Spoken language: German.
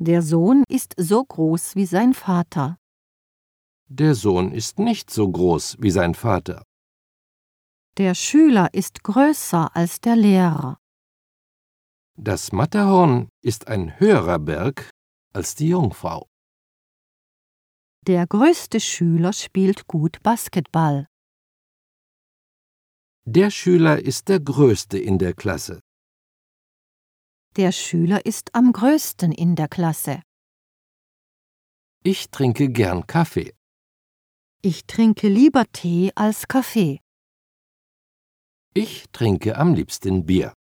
Der Sohn ist so groß wie sein Vater. Der Sohn ist nicht so groß wie sein Vater. Der Schüler ist größer als der Lehrer. Das Matterhorn ist ein höherer Berg als die Jungfrau. Der größte Schüler spielt gut Basketball. Der Schüler ist der Größte in der Klasse. Der Schüler ist am größten in der Klasse. Ich trinke gern Kaffee. Ich trinke lieber Tee als Kaffee. Ich trinke am liebsten Bier.